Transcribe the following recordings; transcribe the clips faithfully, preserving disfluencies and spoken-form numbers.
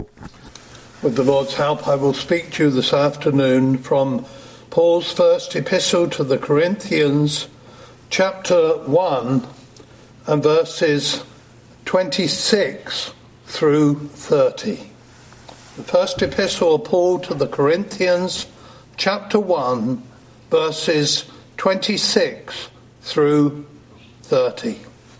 With the Lord's help, I will speak to you this afternoon from Paul's first epistle to the Corinthians, chapter one, and verses twenty-six through thirty. The first epistle of Paul to the Corinthians, chapter one, verses twenty-six through thirty.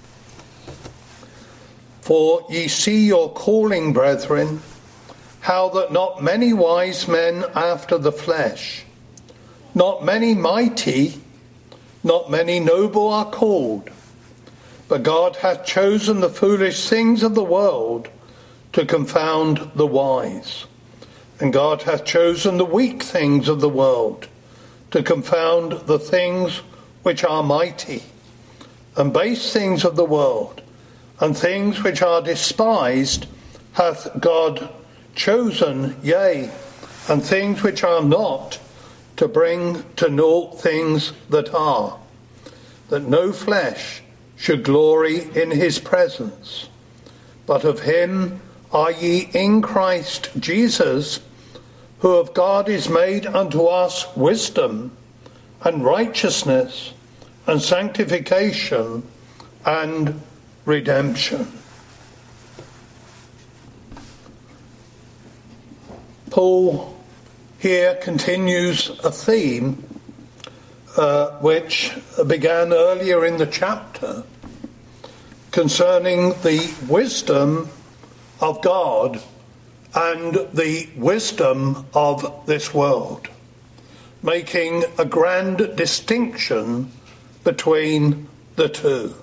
For ye see your calling, brethren, how that not many wise men after the flesh, not many mighty, not many noble are called. But God hath chosen the foolish things of the world to confound the wise. And God hath chosen the weak things of the world to confound the things which are mighty, and base things of the world, and things which are despised hath God chosen, yea, and things which are not, to bring to naught things that are, that no flesh should glory in his presence. But of him are ye in Christ Jesus, who of God is made unto us wisdom, and righteousness, and sanctification, and redemption. Paul here continues a theme uh, which began earlier in the chapter concerning the wisdom of God and the wisdom of this world, making a grand distinction between the two.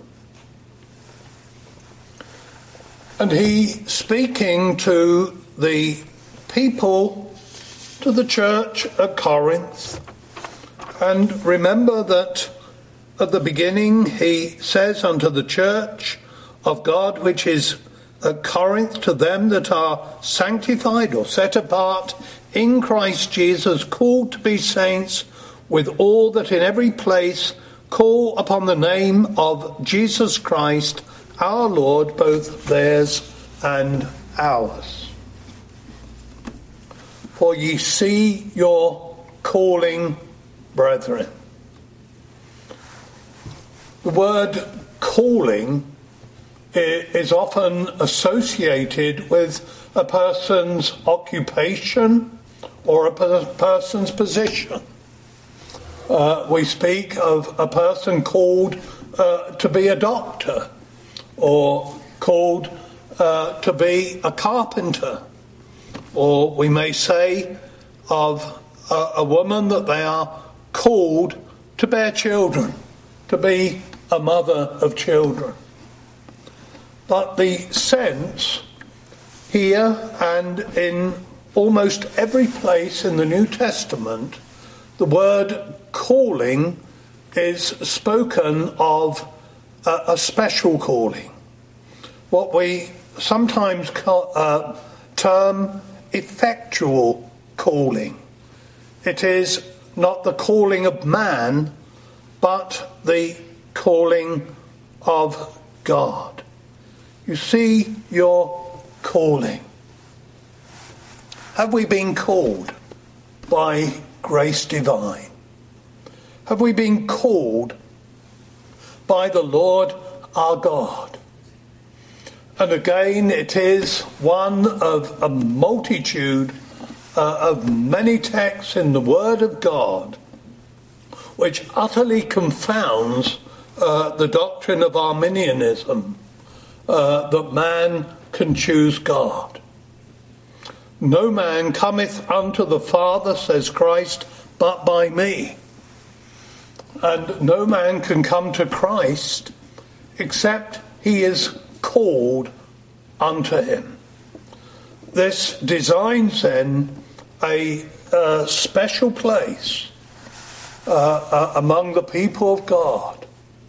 And he, speaking to the people, to the church at Corinth, and remember that at the beginning he says unto the church of God which is at Corinth, to them that are sanctified or set apart in Christ Jesus, called to be saints, with all that in every place call upon the name of Jesus Christ our Lord, both theirs and ours. For ye see your calling, brethren. The word calling is often associated with a person's occupation or a person's position. Uh, we speak of a person called uh, to be a doctor, or called uh, to be a carpenter. Or we may say of a, a woman that they are called to bear children, to be a mother of children. But the sense here and in almost every place in the New Testament, the word calling is spoken of a, a special calling. What we sometimes call, uh, term effectual calling. It is not the calling of man, but the calling of God. You see your calling. Have we been called by grace divine? Have we been called by the Lord our God? And again, it is one of a multitude uh, of many texts in the Word of God which utterly confounds uh, the doctrine of Arminianism, uh, that man can choose God. No man cometh unto the Father, says Christ, but by me. And no man can come to Christ except he is called unto him. This designs then a, a special place uh, uh, among the people of God.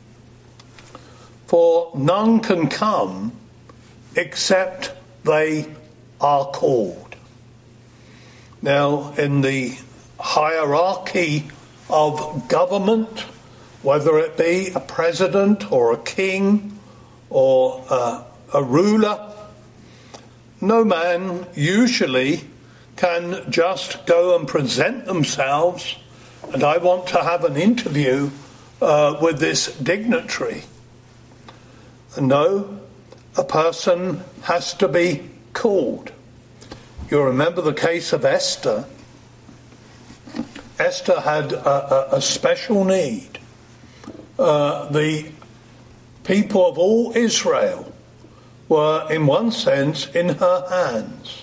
For none can come except they are called. Now, in the hierarchy of government, whether it be a president or a king or uh, a ruler, no man usually can just go and present themselves, and I want to have an interview uh, with this dignitary. No, a person has to be called. You remember the case of Esther. Esther had a, a, a special need. Uh, the people of all Israel were, in one sense, in her hands.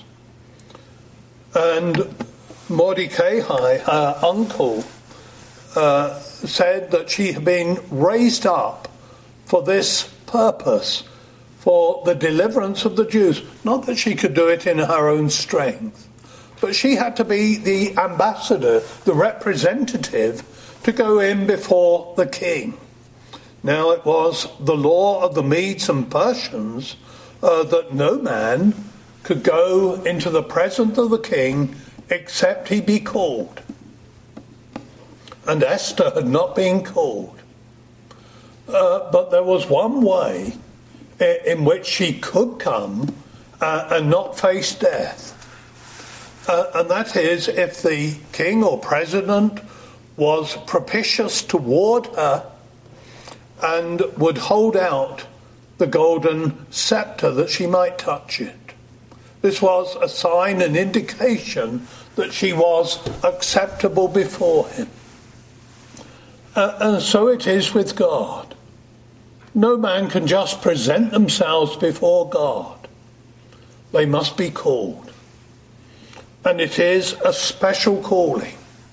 And Mordecai, her uncle, uh, said that she had been raised up for this purpose, for the deliverance of the Jews. Not that she could do it in her own strength, but she had to be the ambassador, the representative, to go in before the king. Now it was the law of the Medes and Persians uh, that no man could go into the presence of the king except he be called. And Esther had not been called. Uh, but there was one way in which she could come uh, and not face death. Uh, and that is if the king or president was propitious toward her and would hold out the golden scepter that she might touch it. This was a sign, an indication that she was acceptable before him. Uh, and so it is with God. No man can just present themselves before God. They must be called. And it is a special calling.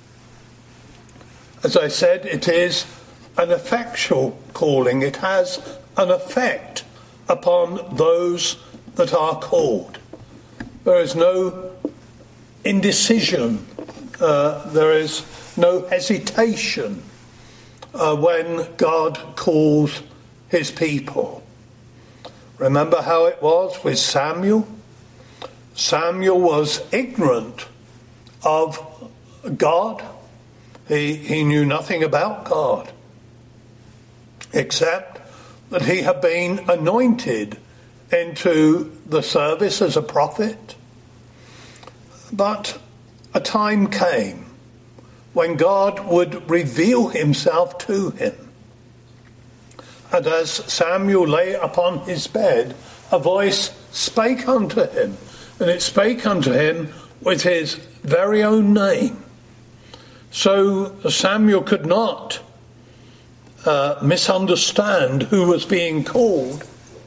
As I said, it is an effectual calling. It has an effect upon those that are called. There is no indecision. Uh, there is no hesitation uh, when God calls his people. Remember how it was with Samuel? Samuel was ignorant of God. He, he knew nothing about God, except that he had been anointed into the service as a prophet. But a time came when God would reveal himself to him. And as Samuel lay upon his bed, a voice spake unto him, and it spake unto him with his very own name. So Samuel could not uh, misunderstand who was being called.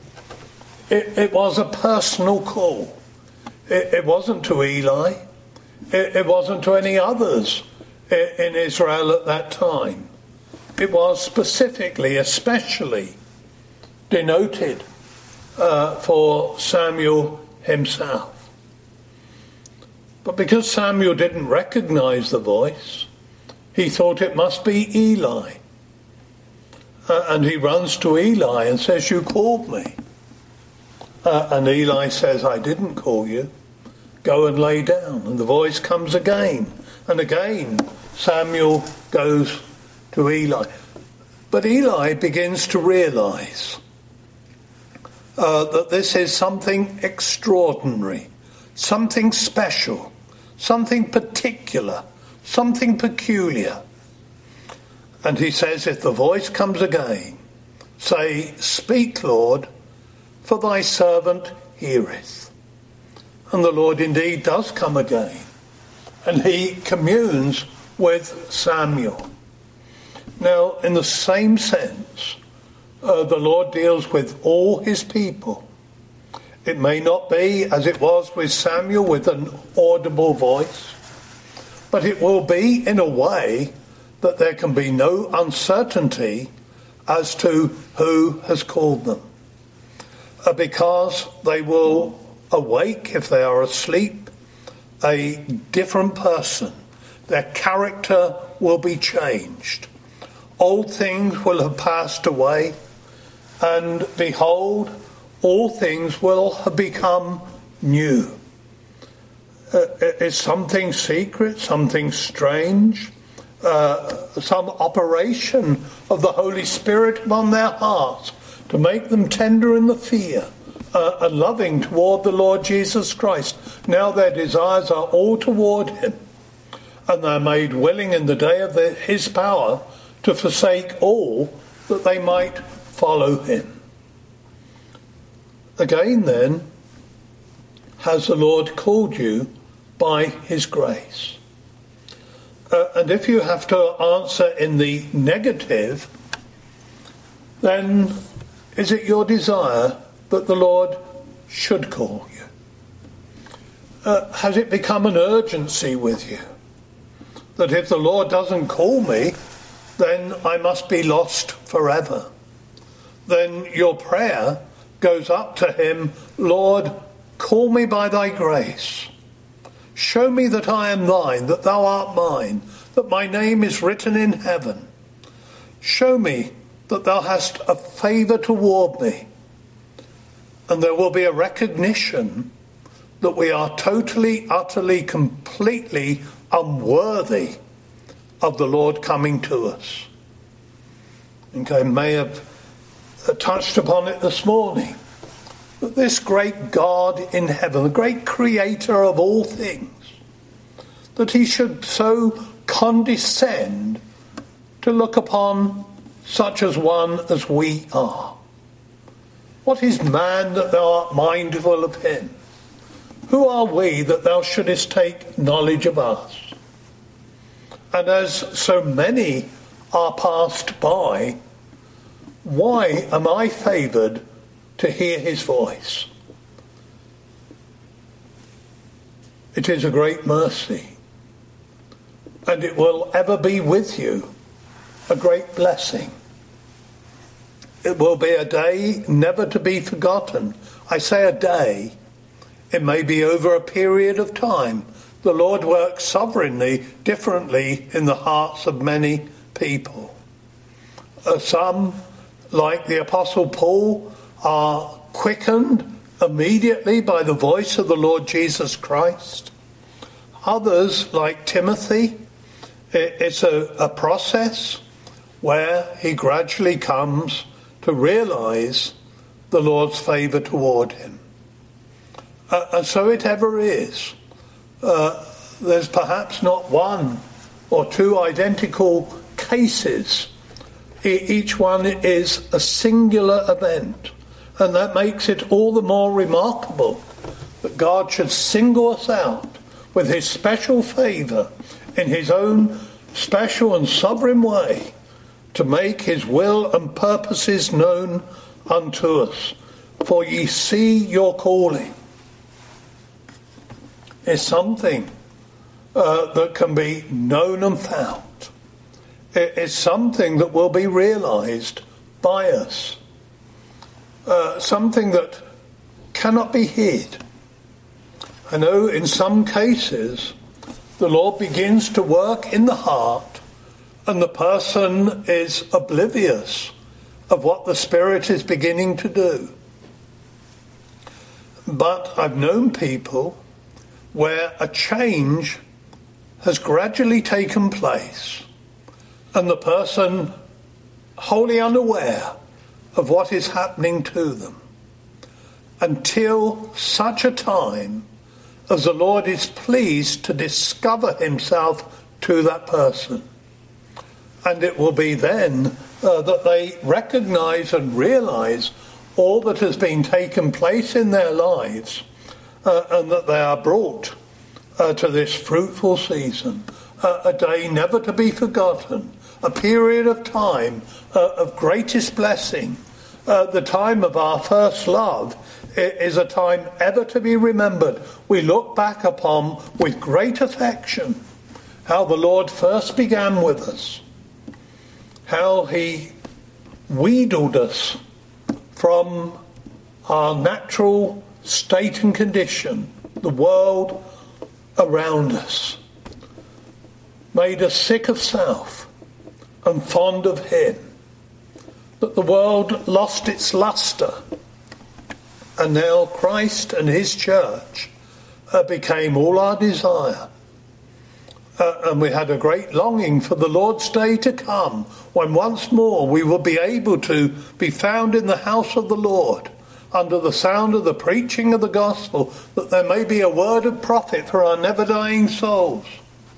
It, it was a personal call. It, it wasn't to Eli. It, it wasn't to any others in, in Israel at that time. It was specifically, especially denoted uh, for Samuel himself. But because Samuel didn't recognize the voice, he thought it must be Eli. Uh, and he runs to Eli and says, "You called me." Uh, and Eli says, "I didn't call you. Go and lay down." And the voice comes again. And again, Samuel goes to Eli. But Eli begins to realize uh, that this is something extraordinary, something special, something particular, something peculiar. And he says, if the voice comes again, say, "Speak, Lord, for thy servant heareth." And the Lord indeed does come again, and he communes with Samuel. Now, in the same sense, uh, the Lord deals with all his people. It may not be, as it was with Samuel, with an audible voice, but it will be in a way that there can be no uncertainty as to who has called them. Uh, because they will awake, if they are asleep, a different person. Their character will be changed. Old things will have passed away, and behold, all things will have become new. Uh, it's something secret, something strange, uh, some operation of the Holy Spirit upon their hearts to make them tender in the fear uh, and loving toward the Lord Jesus Christ. Now their desires are all toward him, and they're made willing in the day of the, his power to forsake all that they might follow him. Again then, has the Lord called you by his grace? Uh, and if you have to answer in the negative, then is it your desire that the Lord should call you? Uh, has it become an urgency with you? That if the Lord doesn't call me, then I must be lost forever. Then your prayer goes up to him, Lord, call me by thy grace. Show me that I am thine, that thou art mine, that my name is written in heaven. Show me that thou hast a favour toward me. And there will be a recognition that we are totally, utterly, completely unworthy of the Lord coming to us. I think I may have touched upon it this morning. That this great God in heaven, the great creator of all things, that he should so condescend to look upon such as one as we are. What is man that thou art mindful of him? Who are we that thou shouldest take knowledge of us? And as so many are passed by, why am I favoured to hear his voice? It is a great mercy, and it will ever be with you, a great blessing. It will be a day never to be forgotten. I say a day, it may be over a period of time. The Lord works sovereignly, differently in the hearts of many people. Uh, some, like the Apostle Paul, are quickened immediately by the voice of the Lord Jesus Christ. Others, like Timothy, it's a, a process where he gradually comes to realise the Lord's favour toward him. Uh, and so it ever is. Uh, there's perhaps not one or two identical cases. E- each one is a singular event. And that makes it all the more remarkable that God should single us out with his special favour in his own special and sovereign way to make his will and purposes known unto us. For ye see your calling is something uh, that can be known and found. It is something that will be realised by us. Uh, something that cannot be hid. I know in some cases the Lord begins to work in the heart and the person is oblivious of what the Spirit is beginning to do. But I've known people where a change has gradually taken place and the person wholly unaware of what is happening to them until such a time as the Lord is pleased to discover himself to that person. And it will be then uh, that they recognise and realise all that has been taken place in their lives uh, and that they are brought uh, to this fruitful season, uh, a day never to be forgotten, a period of time uh, of greatest blessing. Uh, the time of our first love is a time ever to be remembered. We look back upon with great affection how the Lord first began with us, how he wheedled us from our natural state and condition, the world around us, made us sick of self and fond of him. That the world lost its lustre, and now Christ and his church uh, became all our desire. Uh, and we had a great longing for the Lord's day to come, when once more we will be able to be found in the house of the Lord, under the sound of the preaching of the gospel, that there may be a word of profit for our never-dying souls.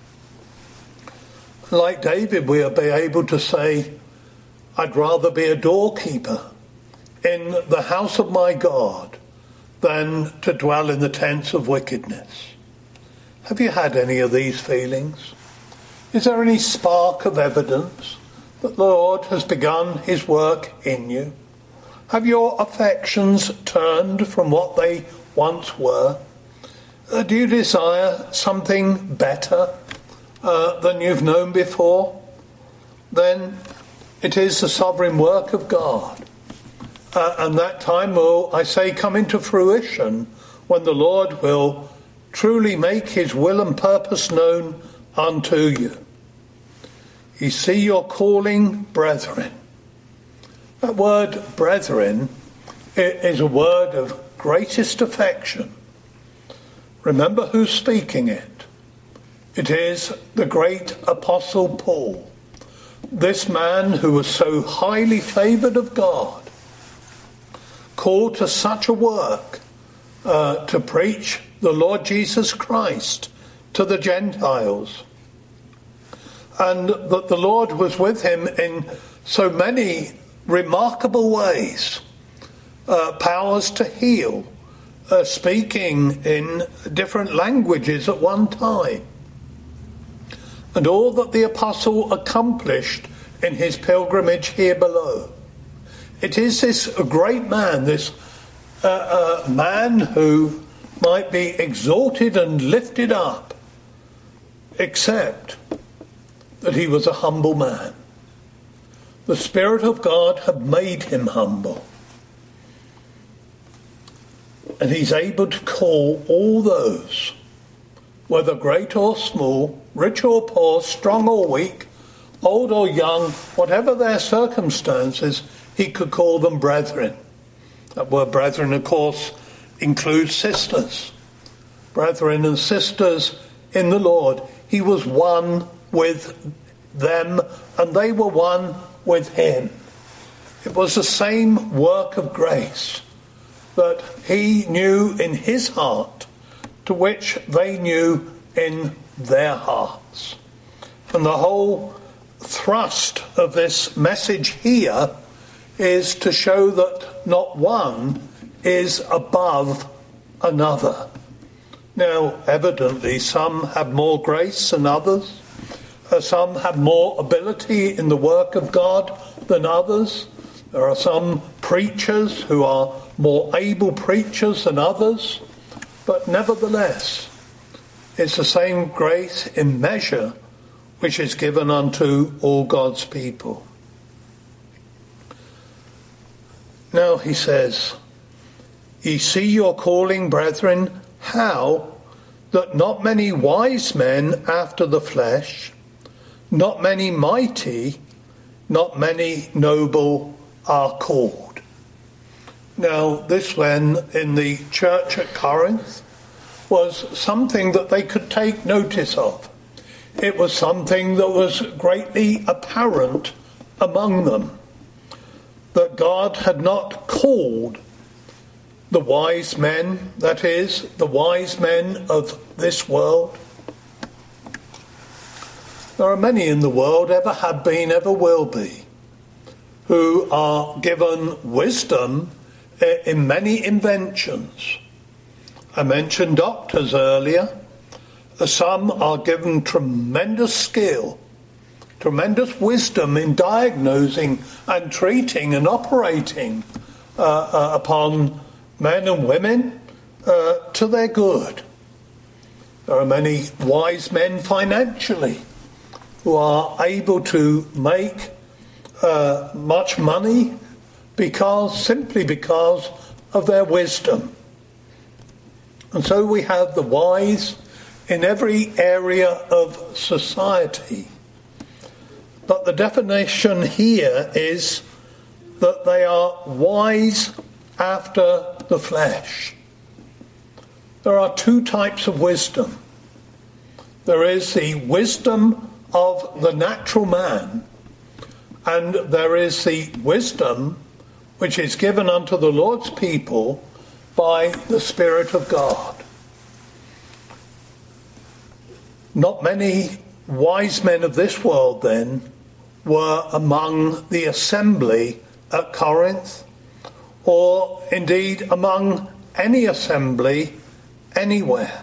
Like David, we'll be able to say, I'd rather be a doorkeeper in the house of my God than to dwell in the tents of wickedness. Have you had any of these feelings? Is there any spark of evidence that the Lord has begun his work in you? Have your affections turned from what they once were? Uh, do you desire something better uh, than you've known before? Then it is the sovereign work of God. Uh, and that time will, I say, come into fruition when the Lord will truly make his will and purpose known unto you. You see your calling, brethren. That word brethren is a word of greatest affection. Remember who's speaking it. It is the great Apostle Paul. This man who was so highly favoured of God, called to such a work uh, to preach the Lord Jesus Christ to the Gentiles. And that the Lord was with him in so many remarkable ways. Uh, powers to heal, uh, speaking in different languages at one time. And all that the apostle accomplished in his pilgrimage here below. It is this great man, this uh, uh, man who might be exalted and lifted up, except that he was a humble man. The Spirit of God had made him humble. And he's able to call all those, whether great or small, rich or poor, strong or weak, old or young, whatever their circumstances, he could call them brethren. That word brethren, of course, includes sisters. Brethren and sisters in the Lord. He was one with them, and they were one with him. It was the same work of grace that he knew in his heart, to which they knew in their hearts. And the whole thrust of this message here is to show that not one is above another. Now, evidently, some have more grace than others. Uh, some have more ability in the work of God than others. There are some preachers who are more able preachers than others. But nevertheless, it's the same grace in measure which is given unto all God's people. Now he says, Ye see your calling, brethren, how that not many wise men after the flesh, not many mighty, not many noble are called. Now this then in the church at Corinth was something that they could take notice of. It was something that was greatly apparent among them, that God had not called the wise men, that is, the wise men of this world. There are many in the world, ever have been, ever will be, who are given wisdom in many inventions. I mentioned doctors earlier. Some are given tremendous skill, tremendous wisdom in diagnosing and treating and operating uh, uh, upon men and women uh, to their good. There are many wise men financially who are able to make uh, much money because simply because of their wisdom. And so we have the wise in every area of society. But the definition here is that they are wise after the flesh. There are two types of wisdom. There is the wisdom of the natural man, and there is the wisdom which is given unto the Lord's people by the Spirit of God. Not many wise men of this world, then, were among the assembly at Corinth, or indeed among any assembly anywhere.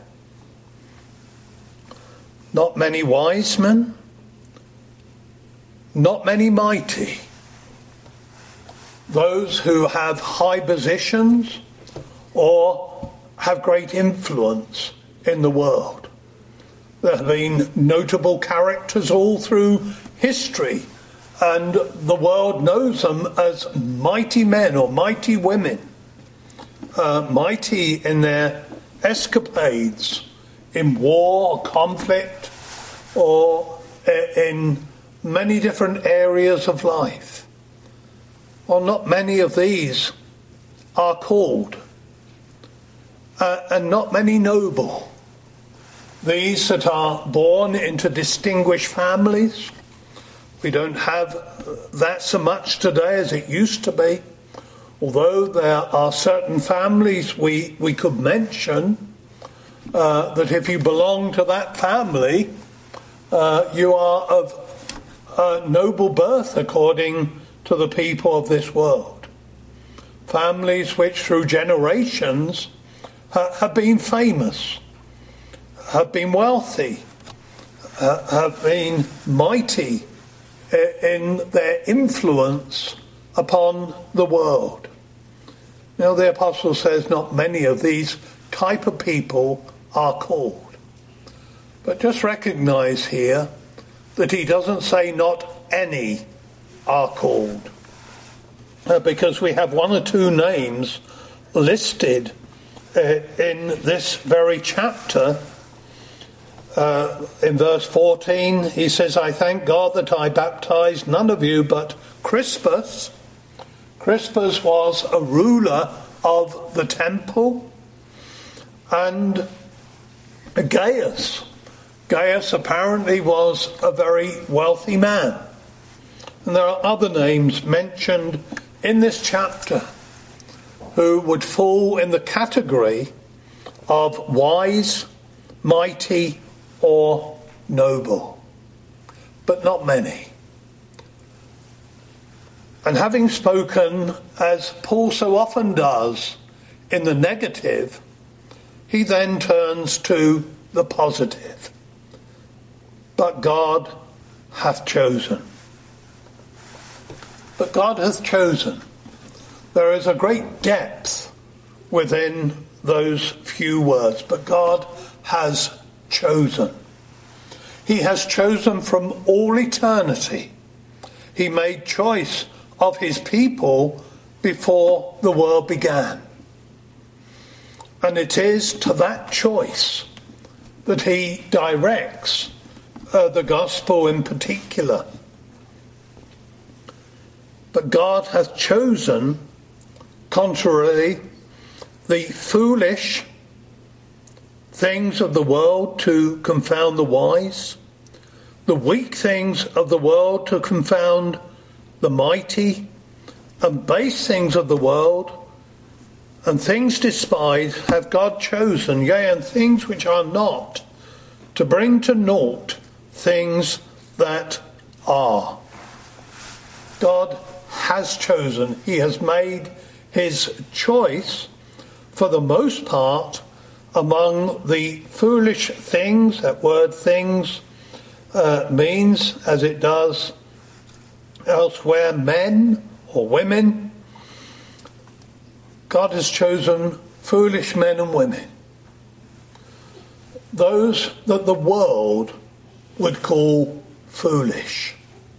Not many wise men, not many mighty. Those who have high positions or have great influence in the world. There have been notable characters all through history, and the world knows them as mighty men or mighty women, uh, mighty in their escapades in war, conflict, or in many different areas of life. Well, not many of these are called, uh, and not many noble. These that are born into distinguished families. We don't have that so much today as it used to be, although there are certain families we, we could mention uh, that if you belong to that family, uh, you are of uh, noble birth according to the people of this world. Families which through generations uh, have been famous, have been wealthy, uh, have been mighty in their influence upon the world. Now the apostle says not many of these type of people are called. But just recognize here that he doesn't say not any are called. Uh, because we have one or two names listed uh, in this very chapter. Uh, in verse fourteen, he says, I thank God that I baptized none of you but Crispus. Crispus was a ruler of the temple. And Gaius. Gaius apparently was a very wealthy man. And there are other names mentioned in this chapter who would fall in the category of wise, mighty, or noble, but not many. And having spoken, as Paul so often does, in the negative, he then turns to the positive. But God hath chosen. But God hath chosen. There is a great depth within those few words. But God has chosen. He has chosen from all eternity. He made choice of his people before the world began. And it is to that choice that he directs uh, the gospel in particular. But God hath chosen, contrarily, the foolish things of the world to confound the wise, the weak things of the world to confound the mighty, and base things of the world, and things despised have God chosen, yea, and things which are not, to bring to naught things that are. God has chosen. He has made his choice, for the most part, among the foolish things. That word things uh, means, as it does elsewhere, men or women. God has chosen foolish men and women. Those that the world would call foolish.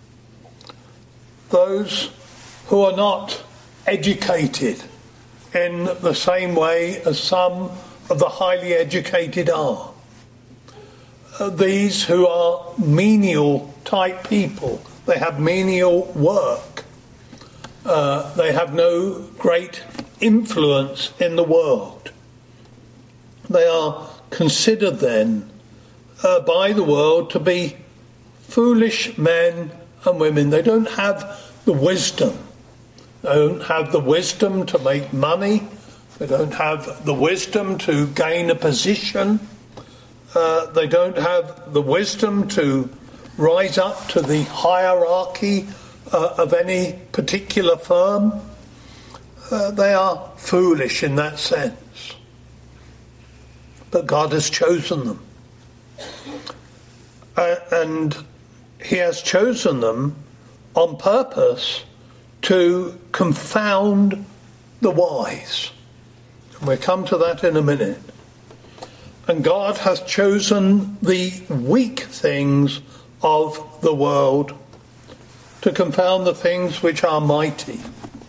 Those who are not educated in the same way as some of the highly educated are. Uh, these who are menial type people. They have menial work. Uh, they have no great influence in the world. They are considered then uh, by the world to be foolish men and women. They don't have the wisdom They don't have the wisdom to make money. They don't have the wisdom to gain a position. Uh, they don't have the wisdom to rise up to the hierarchy uh, of any particular firm. Uh, they are foolish in that sense. But God has chosen them. Uh, and he has chosen them on purpose to confound the wise. And we'll come to that in a minute. And God has chosen the weak things of the world to confound the things which are mighty.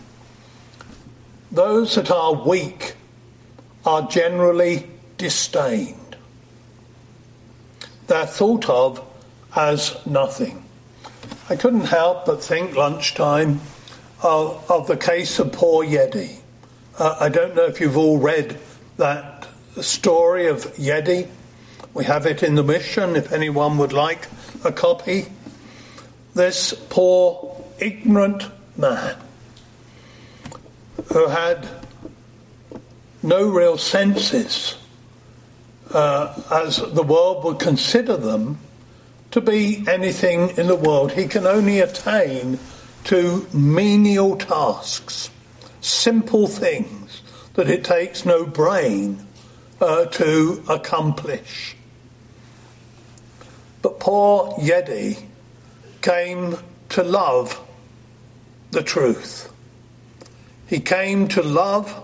Those that are weak are generally disdained. They're thought of as nothing. I couldn't help but think lunchtime of, of the case of poor Yedi. Uh, I don't know if you've all read that story of Yedi. We have it in the mission if anyone would like a copy. This poor, ignorant man who had no real senses, uh, as the world would consider them, to be anything in the world. He can only attain to menial tasks, simple things that it takes no brain uh, to accomplish. But poor Yedi came to love the truth. He came to love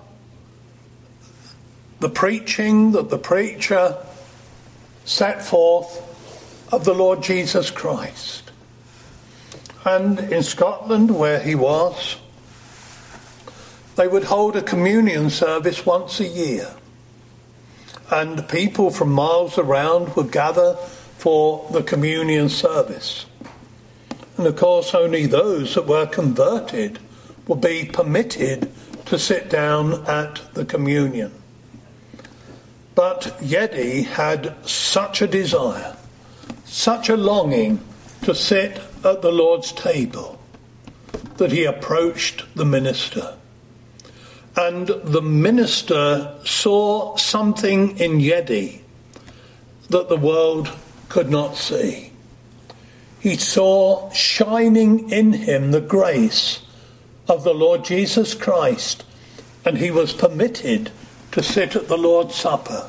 the preaching that the preacher set forth of the Lord Jesus Christ. And in Scotland, where he was, they would hold a communion service once a year. And people from miles around would gather for the communion service. And of course, only those that were converted would be permitted to sit down at the communion. But Yedi had such a desire, such a longing to sit at the Lord's table, that he approached the minister. And the minister saw something in Yedi that the world could not see. He saw shining in him the grace of the Lord Jesus Christ, and he was permitted to sit at the Lord's Supper.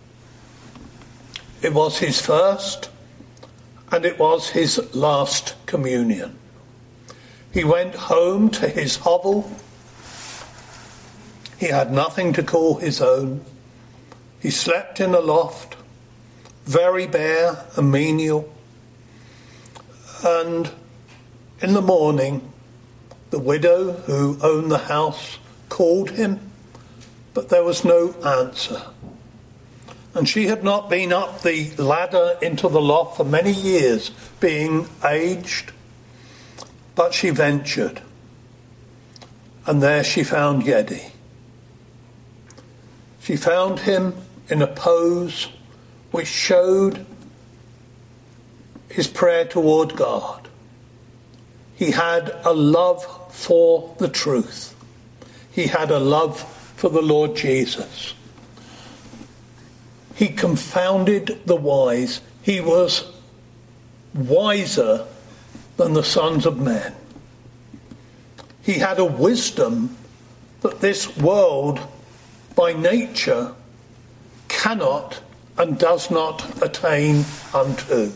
It was his first and it was his last communion. He went home to his hovel. He had nothing to call his own. He slept in a loft, very bare and menial. And in the morning, the widow who owned the house called him, but there was no answer. And she had not been up the ladder into the loft for many years, being aged, but she ventured. And there she found Yedi. She found him in a pose which showed his prayer toward God. He had a love for the truth. He had a love for the Lord Jesus. He confounded the wise. He was wiser than the sons of men. He had a wisdom that this world by nature cannot and does not attain unto.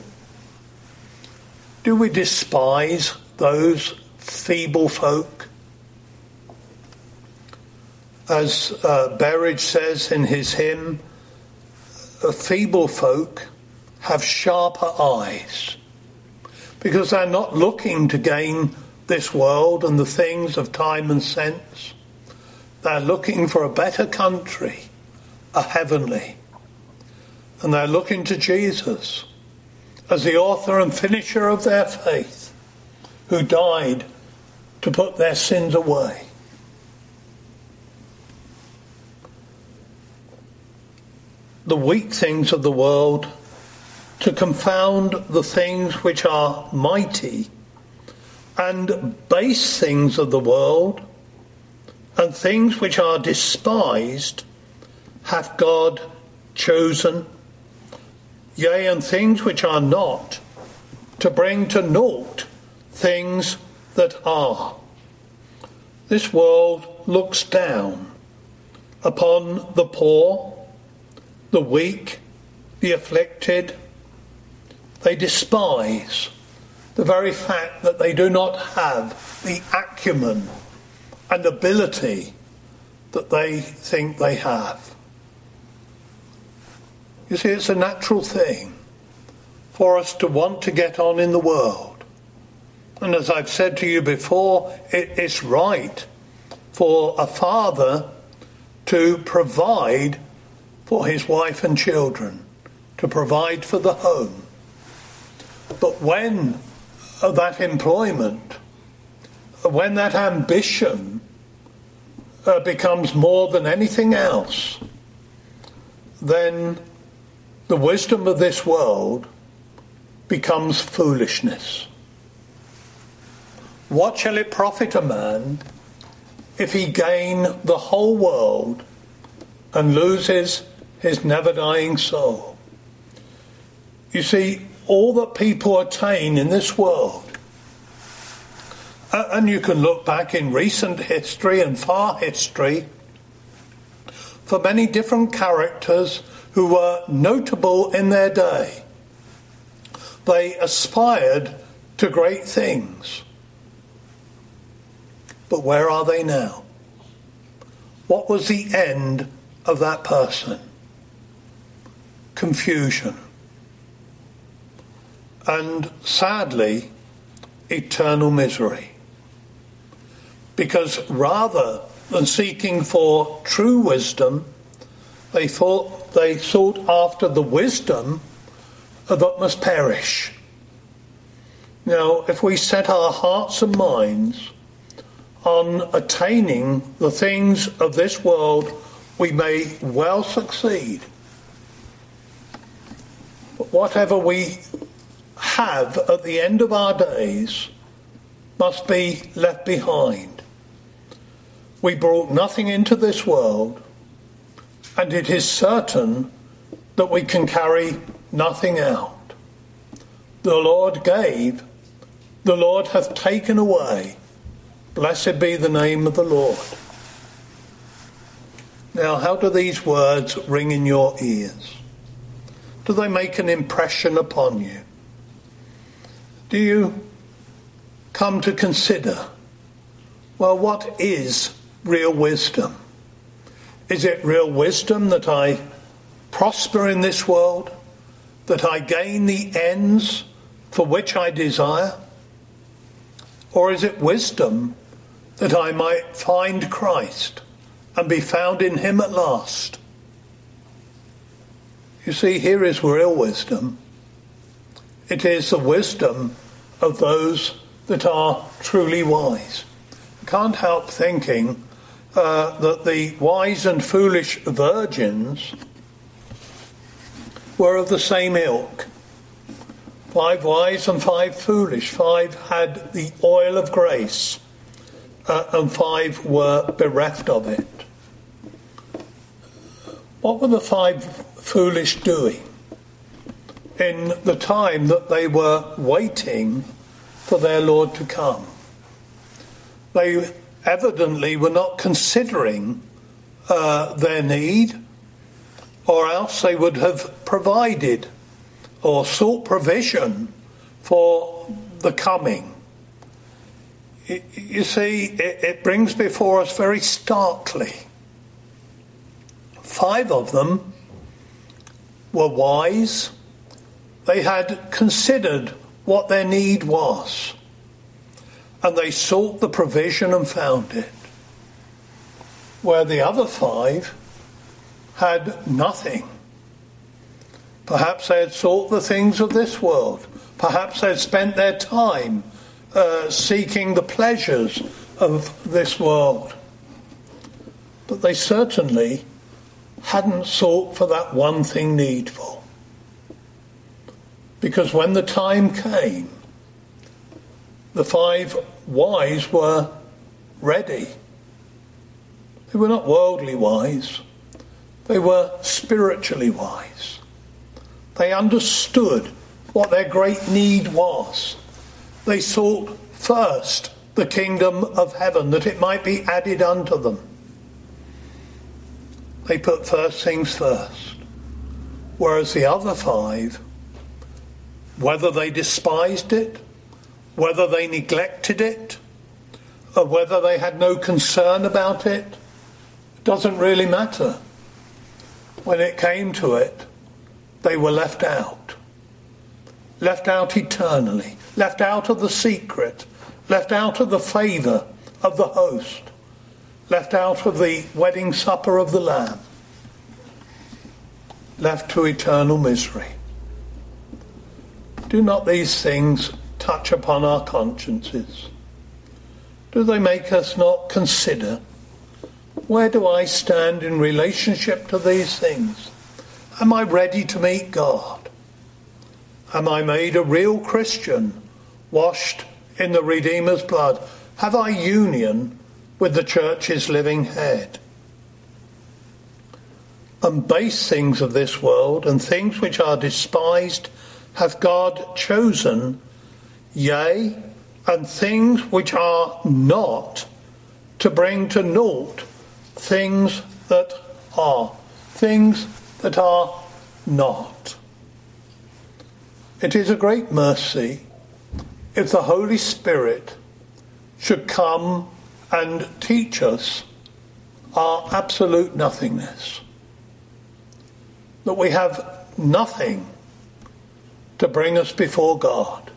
Do we despise those feeble folk? As uh, Berridge says in his hymn, feeble folk have sharper eyes because they're not looking to gain this world and the things of time and sense. They're looking for a better country, a heavenly. And they're looking to Jesus as the author and finisher of their faith, who died to put their sins away. The weak things of the world to confound the things which are mighty, and base things of the world and things which are despised hath God chosen, yea, and things which are not, to bring to naught things that are. This world looks down upon the poor, the weak, the afflicted. They despise the very fact that they do not have the acumen and ability that they think they have. You see, it's a natural thing for us to want to get on in the world. And as I've said to you before, it, it's right for a father to provide for his wife and children, to provide for the home. But when that employment, when that ambition uh, becomes more than anything else, then the wisdom of this world becomes foolishness. What shall it profit a man if he gain the whole world and loses his never-dying soul? You see, all that people attain in this world, and you can look back in recent history and far history for many different characters who were notable in their day. They aspired to great things. But where are they now? What was the end of that person? Confusion. And sadly, eternal misery. Because rather than seeking for true wisdom, they thought they sought after the wisdom that must perish. Now, if we set our hearts and minds on attaining the things of this world, we may well succeed. But whatever we have at the end of our days must be left behind. We brought nothing into this world, and it is certain that we can carry nothing out. The Lord gave, the Lord hath taken away. Blessed be the name of the Lord. Now, how do these words ring in your ears? Do they make an impression upon you? Do you come to consider, well, what is real wisdom? Is it real wisdom that I prosper in this world, that I gain the ends for which I desire? Or is it wisdom that I might find Christ and be found in him at last? You see, here is real wisdom. It is the wisdom of those that are truly wise. I can't help thinking uh, that the wise and foolish virgins were of the same ilk. Five wise and five foolish. Five had the oil of grace, uh, and five were bereft of it. What were the five foolish doing in the time that they were waiting for their Lord to come? They evidently were not considering uh, their need, or else they would have provided or sought provision for the coming. You see, it, it brings before us very starkly. Five of them were wise. They had considered what their need was, and they sought the provision and found it. Where the other five had nothing. Perhaps they had sought the things of this world. Perhaps they had spent their time uh, seeking the pleasures of this world. But they certainly hadn't sought for that one thing needful. Because when the time came, the five wise were ready. They were not worldly wise. They were spiritually wise. They understood what their great need was. They sought first the kingdom of heaven, that it might be added unto them. They put first things first. Whereas the other five, whether they despised it, whether they neglected it, or whether they had no concern about it, doesn't really matter. When it came to it, they were left out. Left out eternally. Left out of the secret. Left out of the favour of the host. Left out of the wedding supper of the Lamb. Left to eternal misery. Do not these things touch upon our consciences? Do they make us not consider, where do I stand in relationship to these things? Am I ready to meet God? Am I made a real Christian, washed in the Redeemer's blood? Have I union with the church's living head? And base things of this world and things which are despised hath God chosen, yea, and things which are not, to bring to naught things that are. Things that are not. It is a great mercy if the Holy Spirit should come and teach us our absolute nothingness. That we have nothing to bring us before God.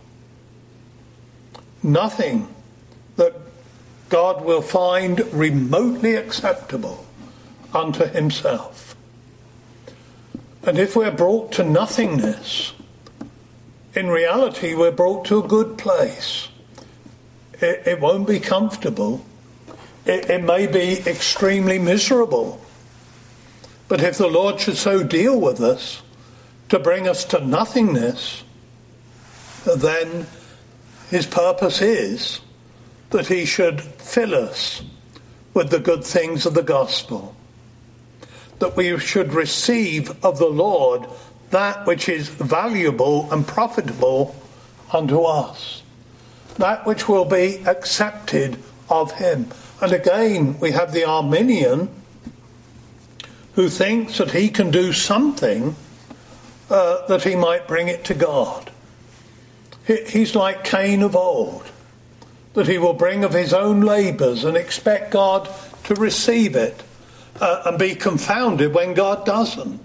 Nothing that God will find remotely acceptable unto himself. And if we're brought to nothingness, in reality we're brought to a good place. It, it won't be comfortable. It, it may be extremely miserable. But if the Lord should so deal with us to bring us to nothingness, then his purpose is that he should fill us with the good things of the gospel, that we should receive of the Lord that which is valuable and profitable unto us, that which will be accepted of him. And again, we have the Arminian who thinks that he can do something uh, that he might bring it to God. He, he's like Cain of old, that he will bring of his own labours and expect God to receive it uh, and be confounded when God doesn't.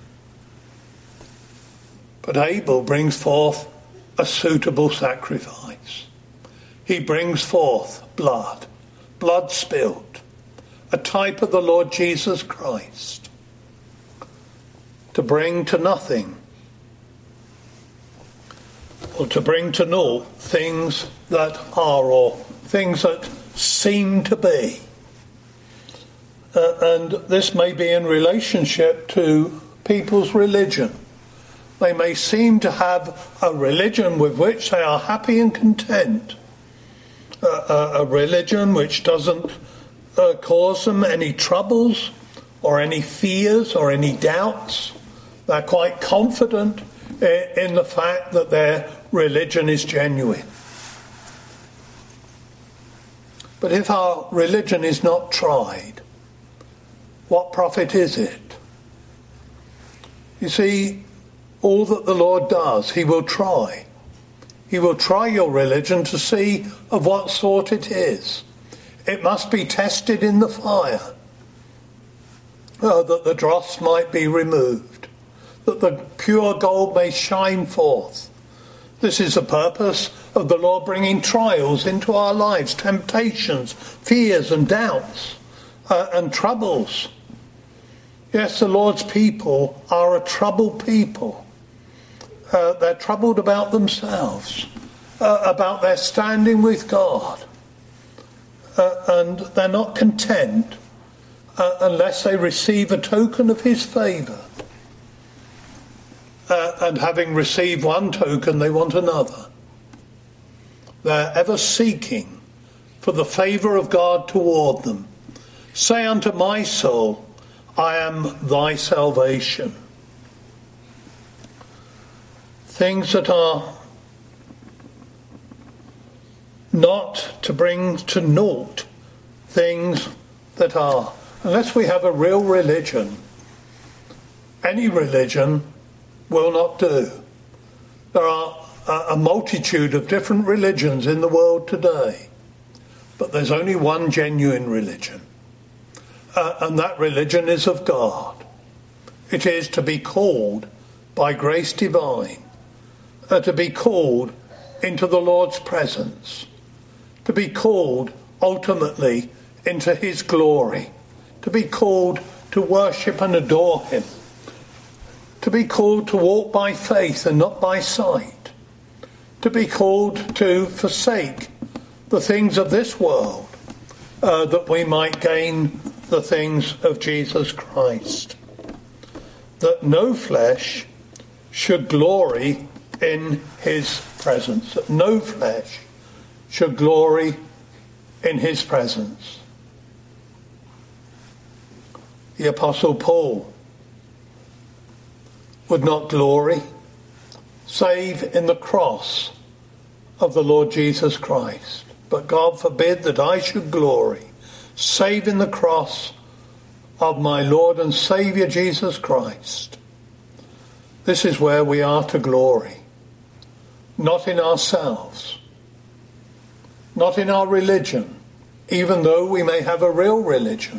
But Abel brings forth a suitable sacrifice. He brings forth blood, blood spilt, a type of the Lord Jesus Christ, to bring to nothing, or to bring to naught things that are, or things that seem to be. Uh, and this may be in relationship to people's religion. They may seem to have a religion with which they are happy and content. Uh, a, a religion which doesn't uh, cause them any troubles or any fears or any doubts. They're quite confident in the fact that their religion is genuine. But if our religion is not tried, what profit is it? You see, all that the Lord does, he will try. He will try your religion to see of what sort it is. It must be tested in the fire, uh, that the dross might be removed, that the pure gold may shine forth. This is the purpose of the Lord bringing trials into our lives, temptations, fears and doubts uh, and troubles. Yes, the Lord's people are a troubled people. Uh, they're troubled about themselves, uh, about their standing with God. Uh, and they're not content uh, unless they receive a token of his favour. Uh, and having received one token, they want another. They're ever seeking for the favour of God toward them, Say unto my soul, I am thy salvation. Things that are not to bring to naught things that are. Unless we have a real religion, any religion will not do. There are a multitude of different religions in the world today, but there's only one genuine religion, uh, and that religion is of God. It is to be called by grace divine, uh, to be called into the Lord's presence, to be called ultimately into his glory, to be called to worship and adore him, to be called to walk by faith and not by sight, to be called to forsake the things of this world, uh, that we might gain the things of Jesus Christ. That no flesh should glory in his presence. That no flesh should glory in his presence. The Apostle Paul would not glory save in the cross of the Lord Jesus Christ. But God forbid that I should glory save in the cross of my Lord and Saviour Jesus Christ. This is where we are to glory, not in ourselves, not in our religion, even though we may have a real religion.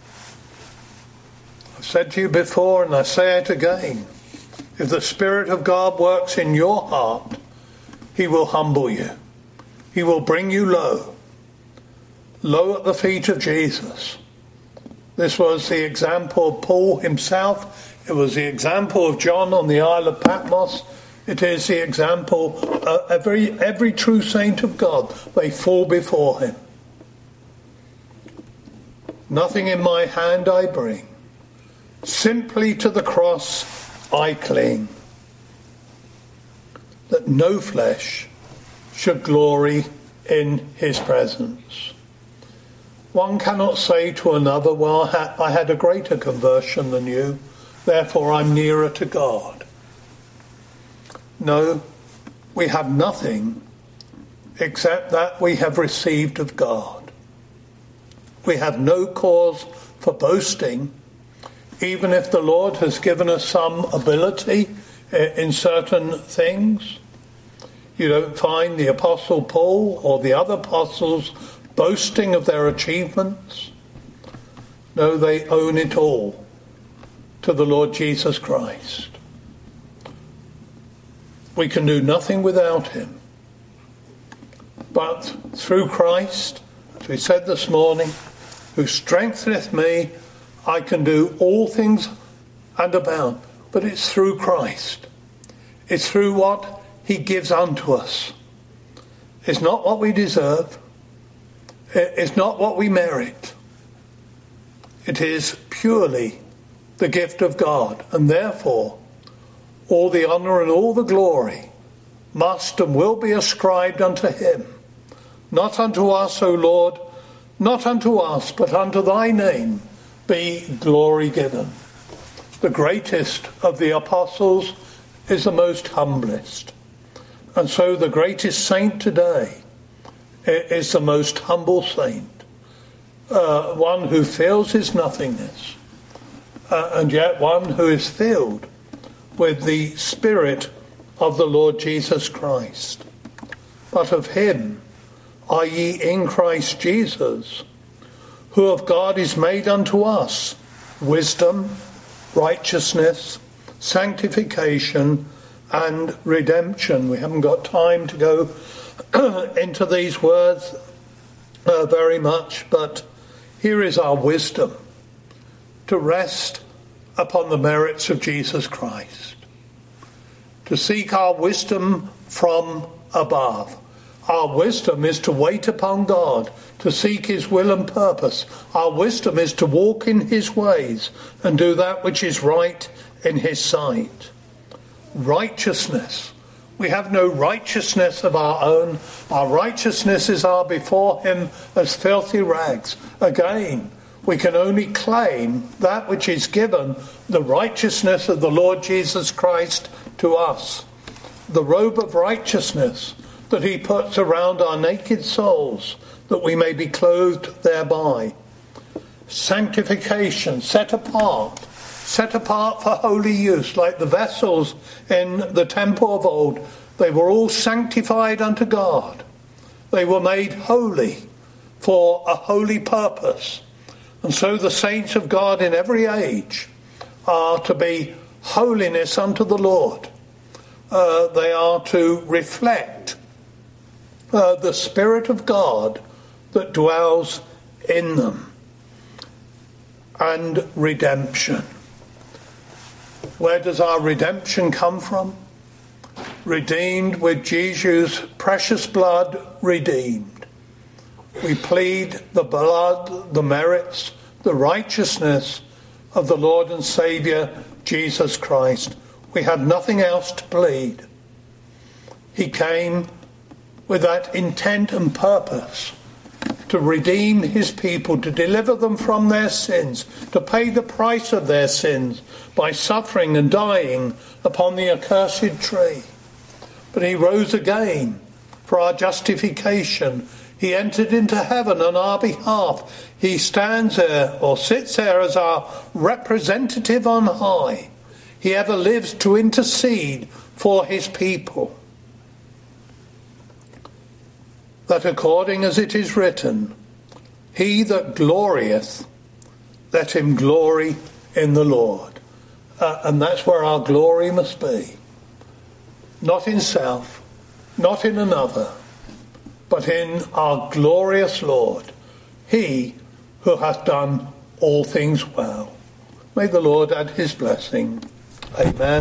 I've said to you before, and I say it again, if the Spirit of God works in your heart, he will humble you. He will bring you low, low at the feet of Jesus. This was the example of Paul himself. It was the example of John on the Isle of Patmos. It is the example of every, every true saint of God. They fall before him. Nothing in my hand I bring. Simply to the cross I cling. That no flesh should glory in his presence. One cannot say to another, well, I had a greater conversion than you, therefore I'm nearer to God. No, we have nothing except that we have received of God. We have no cause for boasting, even if the Lord has given us some ability in certain things. You don't find the Apostle Paul or the other apostles boasting of their achievements. No, they own it all to the Lord Jesus Christ. We can do nothing without him. But through Christ, as we said this morning, who strengtheneth me, I can do all things and abound. But it's through Christ. It's through what he gives unto us. It's not what we deserve. It's not what we merit. It is purely the gift of God. And therefore, all the honour and all the glory must and will be ascribed unto him. Not unto us, O Lord, not unto us, but unto thy name be glory given. The greatest of the apostles is the most humblest. And so the greatest saint today is the most humble saint. Uh, one who feels his nothingness. Uh, and yet one who is filled with the Spirit of the Lord Jesus Christ. But of him are ye in Christ Jesus, who of God is made unto us wisdom, righteousness, sanctification, and redemption. We haven't got time to go into these words uh, very much, but here is our wisdom, to rest upon the merits of Jesus Christ, to seek our wisdom from above. Our wisdom is to wait upon God, to seek his will and purpose. Our wisdom is to walk in his ways and do that which is right in his sight. Righteousness. We have no righteousness of our own. Our righteousnesses are before him as filthy rags. Again, We can only claim that which is given, the righteousness of the Lord Jesus Christ to us, the robe of righteousness that he puts around our naked souls, that we may be clothed thereby. Sanctification, set apart, set apart for holy use, like the vessels in the temple of old. They were all sanctified unto God. They were made holy for a holy purpose. And so the saints of God in every age are to be holiness unto the Lord. Uh, they are to reflect uh, the Spirit of God that dwells in them. And redemption. Where does our redemption come from? Redeemed with Jesus' precious blood, redeemed. We plead the blood, the merits, the righteousness of the Lord and Saviour, Jesus Christ. We have nothing else to plead. He came with that intent and purpose to redeem his people, to deliver them from their sins, to pay the price of their sins by suffering and dying upon the accursed tree. But he rose again for our justification. He entered into heaven on our behalf. He stands there or sits there as our representative on high. He ever lives to intercede for his people. That according as it is written, he that glorieth, let him glory in the Lord. Uh, and that's where our glory must be. Not in self, not in another, but in our glorious Lord, he who hath done all things well. May the Lord add his blessing. Amen.